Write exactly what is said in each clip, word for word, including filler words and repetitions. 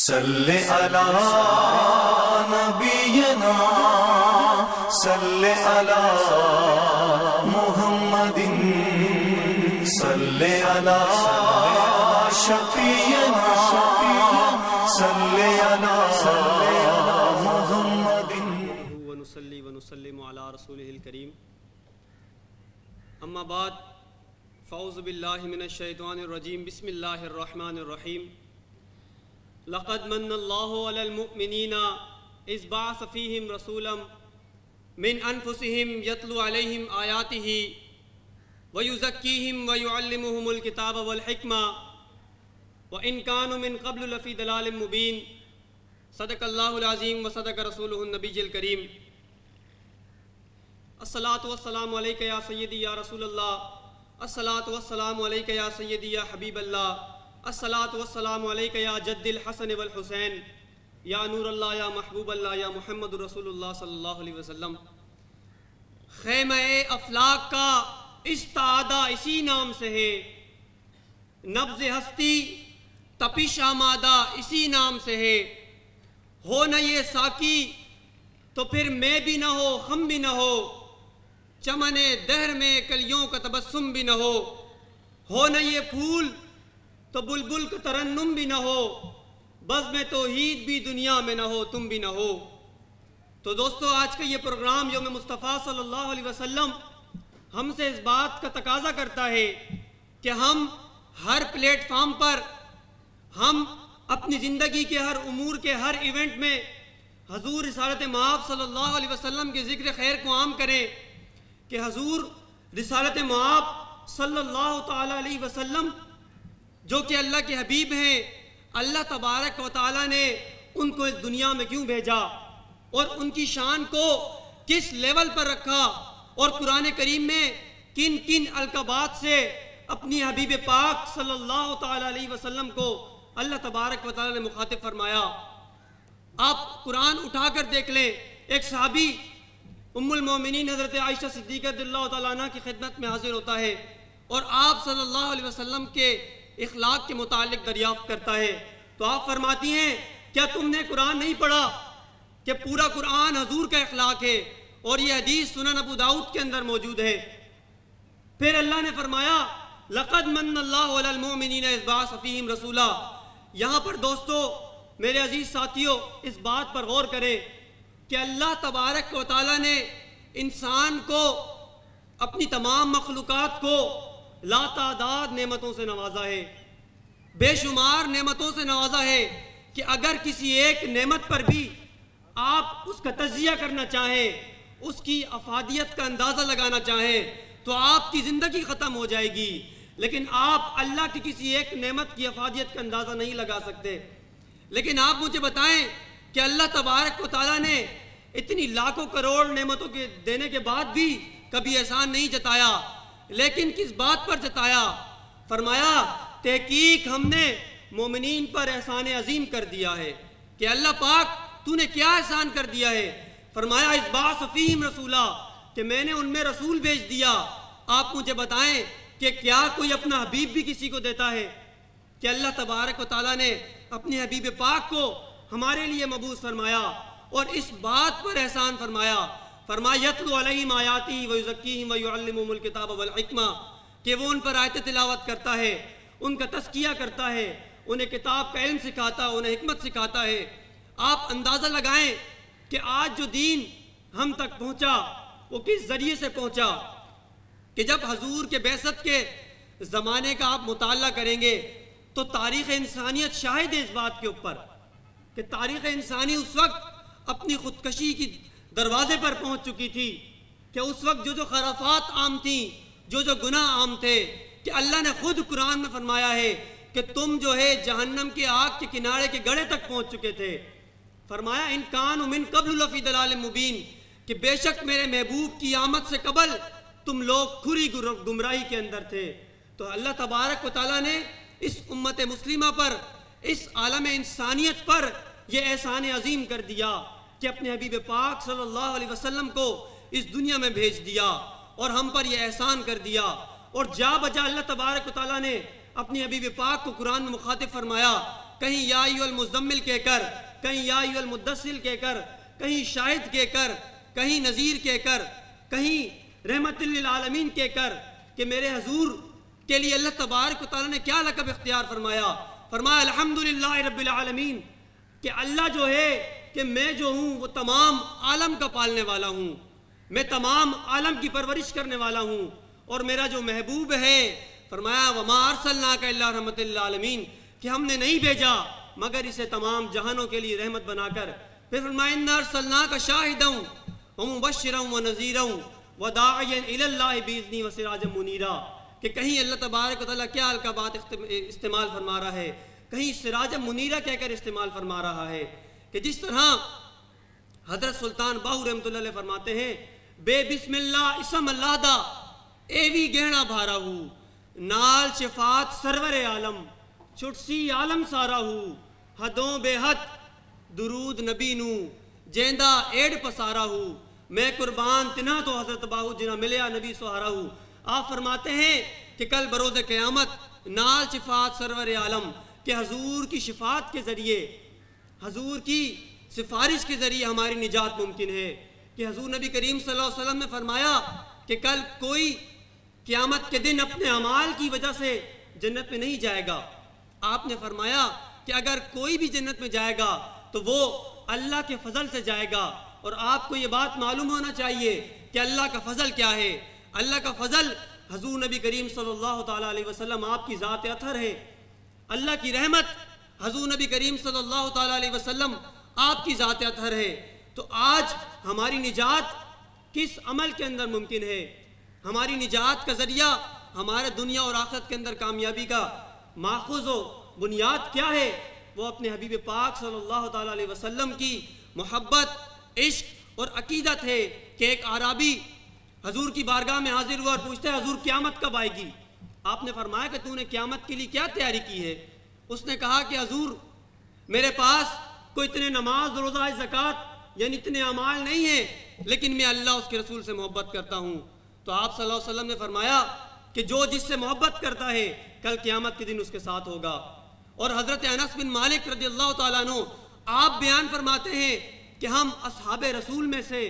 صلی علی نبینا صلی علی محمد صلی علی شفیعنا صلی علی محمد ونصلی ونسلم علی رسولہ الکریم اما بعد فاعوذ باللہ من الشیطان الرجیم بسم اللہ الرحمن الرحیم لقد من اللہ علی المؤمنین اذ بعث فیہم رسولا من انفسہم یتلو علیہم آیاتہ ویزکیہم ویعلمہم الکتاب والحکمہ وان کانوا من قبل لفی ضلال مبین صدق اللہ العظیم وصدق رسولہ النبی الکریم الصلاۃ والسلام علیک یا سیدی یا رسول اللہ الصلاۃ والسلام علیک یا سیدی یا حبیب اللہ الصلاۃ والسلام علیک یا جد الحسن والحسین یا نور اللہ یا محبوب اللہ یا محمد رسول اللہ صلی اللہ علیہ وسلم۔ خیمہ افلاک کا استعادہ اسی نام سے ہے، نبض ہستی تپش آمادہ اسی نام سے ہے، ہو نہ یہ ساکی تو پھر میں بھی نہ ہو ہم بھی نہ ہو، چمن دہر میں کلیوں کا تبسم بھی نہ ہو، ہو نہ یہ پھول تو بلبل کا ترنم بھی نہ ہو، بزم توحید بھی دنیا میں نہ ہو تم بھی نہ ہو۔ تو دوستو، آج کا یہ پروگرام یوم مصطفیٰ صلی اللہ علیہ وسلم ہم سے اس بات کا تقاضا کرتا ہے کہ ہم ہر پلیٹ فارم پر، ہم اپنی زندگی کے ہر امور کے ہر ایونٹ میں حضور رسالت مآب صلی اللہ علیہ وسلم کے ذکر خیر کو عام کریں کہ حضور رسالت مآب صلی اللہ تعالیٰ علیہ وسلم جو کہ اللہ کے حبیب ہیں، اللہ تبارک و تعالیٰ نے ان کو اس دنیا میں کیوں بھیجا اور ان کی شان کو کس لیول پر رکھا، اور قرآن کریم میں کن کن القابات سے اپنی حبیب پاک صلی اللہ تعالیٰ علیہ وسلم کو اللہ تبارک و تعالیٰ نے مخاطب فرمایا۔ آپ قرآن اٹھا کر دیکھ لیں، ایک صحابی ام المومنین حضرت عائشہ صدیقہ رضی اللہ تعالیٰ عنہ کی خدمت میں حاضر ہوتا ہے اور آپ صلی اللہ علیہ وسلم کے اخلاق کے متعلق دریافت کرتا ہے، تو آپ فرماتی ہیں کیا تم نے قرآن نہیں پڑھا کہ پورا قرآن حضور کا اخلاق ہے، اور یہ حدیث سنن ابو داؤد کے اندر موجود ہے۔ پھر اللہ نے فرمایا لقد من اللہ علی المؤمنین اذ بعث فیہم رسولا۔ یہاں پر دوستو، میرے عزیز ساتھیوں، اس بات پر غور کریں کہ اللہ تبارک و تعالیٰ نے انسان کو، اپنی تمام مخلوقات کو لا تعداد نعمتوں سے نوازا ہے، بے شمار نعمتوں سے نوازا ہے کہ اگر کسی ایک نعمت پر بھی آپ اس کا تجزیہ کرنا چاہیں، اس کی افادیت کا اندازہ لگانا چاہیں تو آپ کی زندگی ختم ہو جائے گی، لیکن آپ اللہ کی کسی ایک نعمت کی افادیت کا اندازہ نہیں لگا سکتے۔ لیکن آپ مجھے بتائیں کہ اللہ تبارک و تعالیٰ نے اتنی لاکھوں کروڑ نعمتوں کے دینے کے بعد بھی کبھی احسان نہیں جتایا، لیکن کس بات پر جتایا؟ فرمایا تحقیق ہم نے مومنین پر احسان عظیم کر دیا ہے۔ کہ اللہ پاک تو نے کیا احسان کر دیا ہے؟ فرمایا اذ بعث فیہم رسولا، کہ میں نے ان میں رسول بھیج دیا۔ آپ مجھے بتائیں کہ کیا کوئی اپنا حبیب بھی کسی کو دیتا ہے؟ کہ اللہ تبارک و تعالیٰ نے اپنے حبیب پاک کو ہمارے لیے مبعوث فرمایا اور اس بات پر احسان فرمایا، فرمایا یتلو علیہم آیاتی ویزکیہم ویعلمہم الکتاب والحکمہ، کہ وہ ان پر آیت تلاوت کرتا ہے، ان کا تزکیہ کرتا ہے، انہیں کتاب کا علم سکھاتا ہے، انہیں حکمت سکھاتا ہے۔ آپ اندازہ لگائیں کہ آج جو دین ہم تک پہنچا وہ کس ذریعے سے پہنچا، کہ جب حضور کے بعثت کے زمانے کا آپ مطالعہ کریں گے تو تاریخ انسانیت شاہد ہے اس بات کے اوپر کہ تاریخ انسانی اس وقت اپنی خودکشی کی دروازے پر پہنچ چکی تھی، کہ اس وقت جو جو خرافات عام تھیں، جو جو گناہ عام تھے، کہ اللہ نے خود قرآن میں فرمایا ہے کہ تم جو ہے جہنم کے آگ کے کنارے کے گڑھے تک پہنچ چکے تھے۔ فرمایا ان کانوا من قبل لفی ضلال مبین، کہ بے شک میرے محبوب کی آمد سے قبل تم لوگ کھری گمراہی کے اندر تھے۔ تو اللہ تبارک و تعالیٰ نے اس امت مسلمہ پر، اس عالم انسانیت پر یہ احسان عظیم کر دیا کہ اپنے حبیب پاک صلی اللہ علیہ وسلم کو اس دنیا میں بھیج دیا اور ہم پر یہ احسان کر دیا۔ اور جا بجا اللہ تبارک و تعالیٰ نے اپنی حبیب پاک کو قرآن میں مخاطب فرمایا، کہیں یا ایھا المزمل کہہ کر، کہیں یا ایھا المدثر کہہ کر، کہیں شاہد کہہ کر، کہیں نذیر کہہ کر، کہیں رحمت للعالمین کہہ کر کہ میرے حضور کے لیے اللہ تبارک و تعالیٰ نے کیا لقب اختیار فرمایا؟ فرمایا الحمدللہ رب العالمین، کہ اللہ جو ہے کہ میں جو ہوں وہ تمام عالم کا پالنے والا ہوں، میں تمام عالم کی پرورش کرنے والا ہوں، اور میرا جو محبوب ہے فرمایا وما ارسلناک الا رحمت للعالمین، کہ ہم نے نہیں بھیجا مگر اسے تمام جہانوں کے لیے رحمت بنا کر۔ پھر فرمایا انا ارسلناک شاہدا ومبشرا ونذیرا وداعیا الی اللہ باذنہ وسراجا منیرا، کہ کہیں اللہ تبارک و تعالیٰ کیا القابات استعمال فرما رہا ہے، کہیں سراج منیرہ کہہ کر استعمال فرما رہا ہے، کہ جس طرح حضرت سلطان باہو رحمۃ اللہ علیہ فرماتے ہیں بے بسم اللہ اسم اللہ دا ایوی گہنا بھارا ہو، نال شفاعت سرور عالم چھٹسی عالم سارا ہو، حدوں بے حد درود نبی نو جیندہ ایڈ پسارا ہو، میں قربان تنہا تو حضرت باہو جنہ ملیا نبی سہارا ہو۔ آپ فرماتے ہیں کہ کل بروز قیامت نال شفاعت سرور عالم، کہ حضور کی شفاعت کے ذریعے، حضور کی سفارش کے ذریعے ہماری نجات ممکن ہے، کہ حضور نبی کریم صلی اللہ علیہ وسلم نے فرمایا کہ کل کوئی قیامت کے دن اپنے اعمال کی وجہ سے جنت میں نہیں جائے گا۔ آپ نے فرمایا کہ اگر کوئی بھی جنت میں جائے گا تو وہ اللہ کے فضل سے جائے گا، اور آپ کو یہ بات معلوم ہونا چاہیے کہ اللہ کا فضل کیا ہے۔ اللہ کا فضل حضور نبی کریم صلی اللہ تعالیٰ علیہ وسلم آپ کی ذات اطہر ہے، اللہ کی رحمت حضور نبی کریم صلی اللہ تعالیٰ علیہ وسلم آپ کی ذات اطہر ہے۔ تو آج ہماری نجات کس عمل کے اندر ممکن ہے؟ ہماری نجات کا ذریعہ، ہمارے دنیا اور آخرت کے اندر کامیابی کا ماخذ و بنیاد کیا ہے؟ وہ اپنے حبیب پاک صلی اللہ تعالیٰ علیہ وسلم کی محبت، عشق اور عقیدت ہے۔ کہ ایک عرابی حضور کی بارگاہ میں حاضر ہوا اور پوچھتے ہیں حضور قیامت کب آئے گی؟ آپ نے فرمایا کہ تو نے قیامت کے لیے کیا تیاری کی ہے؟ اس نے کہا کہ حضور میرے پاس کوئی اتنے نماز روزہ زکوٰۃ یعنی اتنے اعمال نہیں ہیں، لیکن میں اللہ اس کے رسول سے محبت کرتا ہوں۔ تو آپ صلی اللہ علیہ وسلم نے فرمایا کہ جو جس سے محبت کرتا ہے کل قیامت کے دن اس کے ساتھ ہوگا۔ اور حضرت انس بن مالک رضی اللہ تعالیٰ عنہ آپ بیان فرماتے ہیں کہ ہم اصحاب رسول میں سے،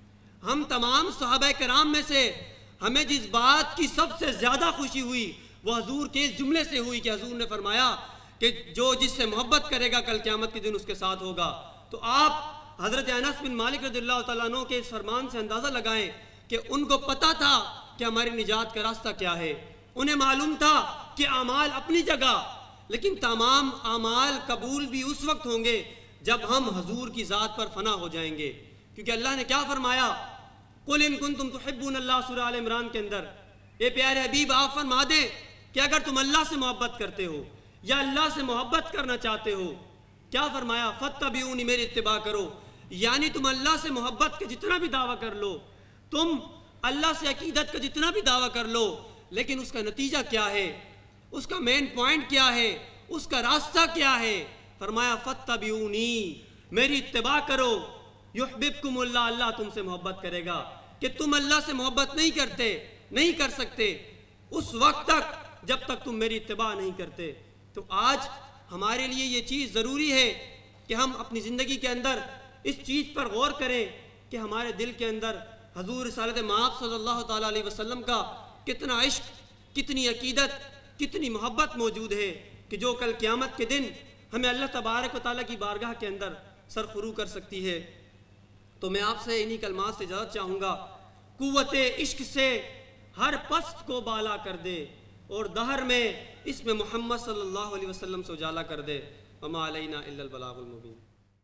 ہم تمام صحابہ کرام میں سے، ہمیں جس بات کی سب سے زیادہ خوشی ہوئی وہ حضور کے اس جملے سے ہوئی کہ حضور نے فرمایا کہ جو جس سے محبت کرے گا کل قیامت کے دن اس کے ساتھ ہوگا۔ تو آپ حضرت انس بن مالک رضی اللہ تعالیٰ عنہ کے اس فرمان سے اندازہ لگائیں کہ ان کو پتہ تھا کہ ہماری نجات کا راستہ کیا ہے۔ انہیں معلوم تھا کہ اعمال اپنی جگہ، لیکن تمام اعمال قبول بھی اس وقت ہوں گے جب ہم حضور کی ذات پر فنا ہو جائیں گے، کیونکہ اللہ نے کیا فرمایا؟ قُلْ إِن كُنتُمْ تُحِبُّونَ اللَّهَ سورہ آل عمران کے اندر، اے پیارے حبیب آپ فرما دیں کہ اگر تم اللہ سے محبت کرتے ہو یا اللہ سے محبت کرنا چاہتے ہو، کیا فرمایا؟ فَاتَّبِعُونِ، میری اتباع کرو۔ یعنی تم اللہ سے محبت کا جتنا بھی دعویٰ کر لو، تم اللہ سے عقیدت کا جتنا بھی دعویٰ کر لو، لیکن اس کا نتیجہ کیا ہے؟ اس کا مین پوائنٹ کیا ہے؟ اس کا راستہ کیا ہے؟ فرمایا فَاتَّبِعُونِ، میری اتباع کرو، یحببکم اللہ، اللہ تم سے محبت کرے گا۔ کہ تم اللہ سے محبت نہیں کرتے، نہیں کر سکتے اس وقت تک جب تک تم میری اتباع نہیں کرتے۔ تو آج ہمارے لیے یہ چیز ضروری ہے کہ ہم اپنی زندگی کے اندر اس چیز پر غور کریں کہ ہمارے دل کے اندر حضور رسالت مآب صلی اللہ تعالیٰ علیہ وسلم کا کتنا عشق، کتنی عقیدت، کتنی محبت موجود ہے کہ جو کل قیامت کے دن ہمیں اللہ تبارک و تعالیٰ کی بارگاہ کے اندر سرخرو کر سکتی ہے۔ تو میں آپ سے انہی کلمات سے اجازت چاہوں گا، قوت عشق سے ہر پست کو بالا کر دے اور دہر میں اس میں محمد صلی اللہ علیہ وسلم سے اجالا کر دے۔ وما علینا الا البلاغ المبین۔